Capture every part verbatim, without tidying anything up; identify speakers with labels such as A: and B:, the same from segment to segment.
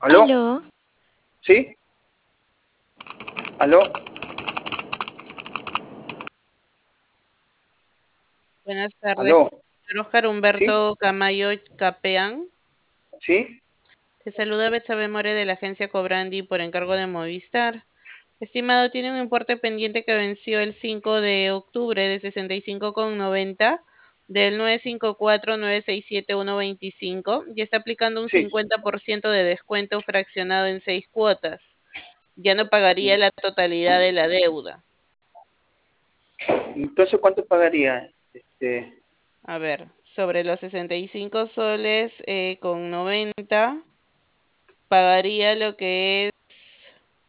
A: ¿Aló?
B: Aló,
A: ¿Sí? ¿Aló?
C: Buenas tardes,
A: ¿Aló?
C: señor Oscar
A: ¿Sí?
C: Humberto Camayo Capeán.
A: ¿Sí?
C: Te saluda Betsabe More de la agencia Cobrandi por encargo de Movistar. Estimado, tiene un importe pendiente que venció el cinco de octubre de sesenta y cinco con noventa del nueve cinco cuatro nueve seis siete uno veinticinco y está aplicando un
A: Sí.
C: cincuenta por ciento de descuento fraccionado en seis cuotas. Ya no pagaría la totalidad de la deuda.
A: Entonces, ¿cuánto pagaría? Este,
C: A ver, sobre los sesenta y cinco soles eh, con noventa. Pagaría lo que es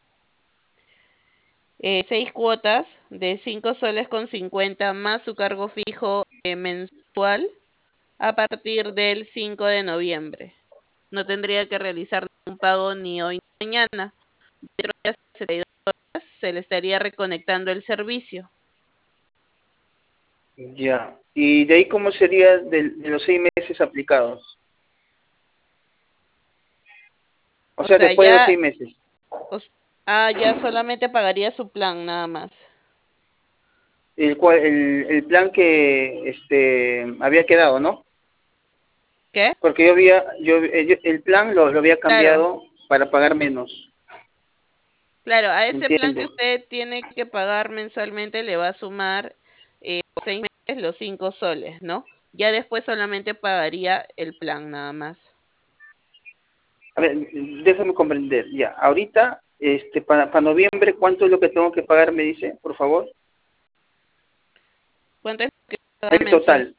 C: eh, seis cuotas de cinco soles con cincuenta más su cargo fijo eh, mensual a partir del cinco de noviembre. No tendría que realizar un pago ni hoy ni mañana. Dentro de las setenta y dos horas se le estaría reconectando el servicio.
A: ya. ¿Y de ahí cómo sería de, de los seis meses aplicados? O
C: O
A: sea,
C: sea,
A: después de los
C: ya,
A: seis meses.
C: os- ah, ya solamente pagaría su plan nada más.
A: El, cual, el, el plan que este, había quedado, ¿no?
C: ¿Qué?
A: Porque yo había, yo, eh, yo- el plan lo, lo había
C: Claro,
A: cambiado para pagar menos,
C: claro, a ese plan que
A: ¿entiendes?
C: usted tiene que pagar mensualmente le va a sumar eh, por seis meses los cinco soles, ¿no? Ya después solamente pagaría el plan nada más.
A: A ver, déjame comprender, ya. Ahorita, este, para, para noviembre, ¿cuánto es lo que tengo que pagar, me dice, por favor?
C: ¿Cuánto es lo que paga
A: El
C: mensual?
A: total.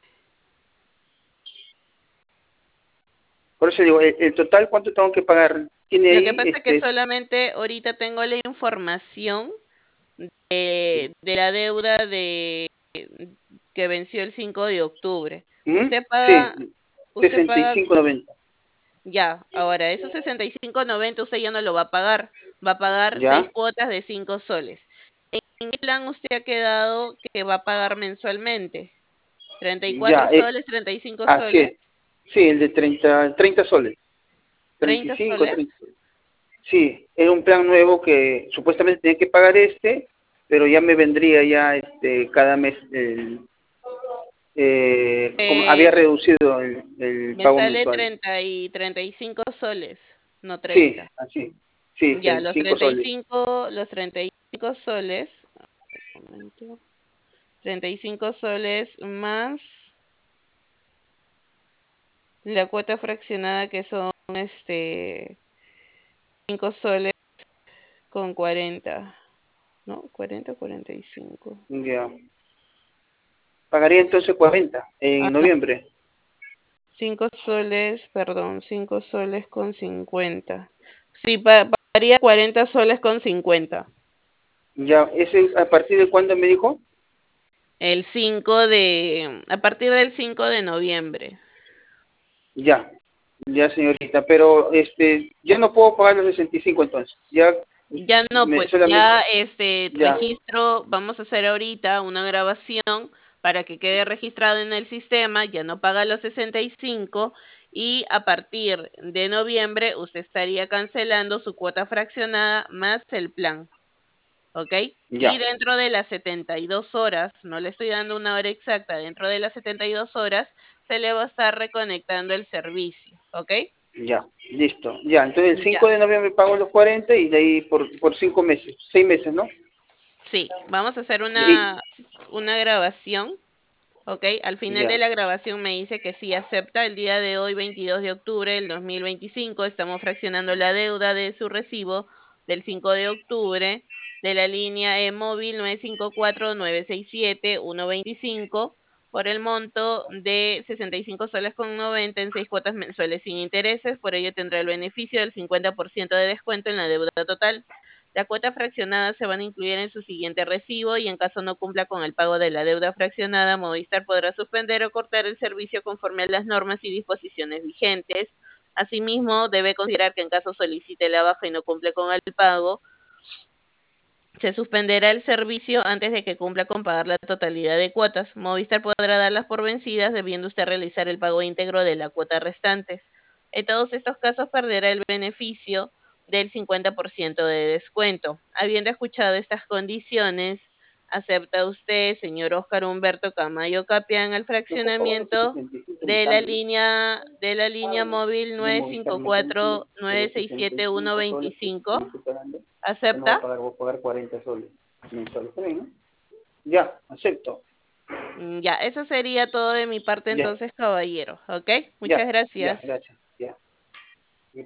A: Por eso digo, el, el total, ¿cuánto tengo que pagar? Tiene
C: Lo que
A: ahí,
C: pasa es que
A: este,
C: solamente ahorita tengo la información de, de la deuda de que venció el cinco de octubre.
A: ¿mm?
C: Usted paga,
A: Sí,
C: usted
A: sesenta y
C: paga
A: cinco noventa.
C: ya, ahora esos sesenta y cinco noventa usted ya no lo va a pagar, va a pagar seis
A: ¿Ya?
C: cuotas de cinco soles. ¿En qué plan usted ha quedado que va a pagar mensualmente? Treinta y cuatro
A: Ya, eh,
C: soles, treinta y cinco
A: así
C: soles,
A: es. Sí, el de treinta treinta soles. treinta y
C: treinta
A: cinco
C: soles.
A: treinta. Sí, era un plan nuevo que supuestamente tenía que pagar este, pero ya me vendría ya este cada mes el, eh, como había
C: Eh,
A: reducido el, el
C: me
A: pago
C: sale
A: mensual.
C: treinta y treinta y cinco soles, no
A: Sí,
C: treinta.
A: así. Sí,
C: Ya,
A: treinta y
C: los
A: cinco
C: treinta y
A: soles.
C: cinco, los treinta y cinco soles, un momento, treinta y cinco soles más la cuota fraccionada que son este cinco soles con cuarenta, ¿no? cuarenta, cuarenta y cinco.
A: Ya. Pagaría entonces cuarenta
C: Ah,
A: en
C: no,
A: noviembre.
C: cinco soles, perdón, cinco soles con cincuenta. Sí, pa- pagaría cuarenta soles con cincuenta.
A: Ya, ese a partir de cuándo me dijo?
C: El cinco de, a partir del cinco de noviembre.
A: Ya, ya señorita, pero este, ya no puedo pagar los sesenta y cinco entonces. Ya,
C: Ya no,
A: me,
C: pues
A: solamente,
C: ya este
A: ya,
C: registro, vamos a hacer ahorita una grabación para que quede registrado en el sistema, ya no paga los sesenta y cinco y a partir de noviembre usted estaría cancelando su cuota fraccionada más el plan, ¿ok? Y
A: ya,
C: dentro de las setenta y dos horas, no le estoy dando una hora exacta, dentro de las setenta y dos horas se le va a estar reconectando el servicio, ¿ok?
A: ya, listo. Ya, entonces el
C: Ya.
A: cinco de noviembre pago los cuarenta y de ahí por, por cinco meses, seis meses, ¿no?
C: Sí, vamos a hacer
A: Y,
C: una, una grabación. Ok, al final de
A: ya,
C: la grabación me dice que sí acepta. El día de hoy, veintidós de octubre del dos mil veinticinco, estamos fraccionando la deuda de su recibo del cinco de octubre de la línea e-móvil nueve cinco cuatro nueve seis siete uno veinticinco por el monto de sesenta y cinco soles con noventa en seis cuotas mensuales sin intereses. Por ello tendrá el beneficio del cincuenta por ciento de descuento en la deuda total. La cuota fraccionada se van a incluir en su siguiente recibo y en caso no cumpla con el pago de la deuda fraccionada, Movistar podrá suspender o cortar el servicio conforme a las normas y disposiciones vigentes. Asimismo, debe considerar que en caso solicite la baja y no cumple con el pago, se suspenderá el servicio antes de que cumpla con pagar la totalidad de cuotas. Movistar podrá darlas por vencidas, debiendo usted realizar el pago íntegro de la cuota restante. En todos estos casos perderá el beneficio del cincuenta por ciento de descuento. Habiendo escuchado estas condiciones, ¿acepta usted, señor Oscar Humberto Camayo Capián, el
A: No, por favor, no
C: fraccionamiento
A: sesenta y cinco me
C: de la
A: cambie.
C: línea de la línea móvil
A: De
C: nueve
A: Movistar
C: cinco
A: me cambie,
C: cuatro
A: pero
C: nueve seis
A: sesenta y
C: siete uno
A: cinco soles que
C: veinticinco?
A: yo estoy pagando, yo no voy a
C: ¿Acepta?
A: pagar, voy a pagar cuarenta soles mensuales. ¿Está bien, no? Ya, acepto.
C: Mm, Ya, eso sería todo de mi parte
A: Ya,
C: entonces, caballero. ¿Ok?
A: ya,
C: Muchas
A: ya,
C: gracias.
A: gracias.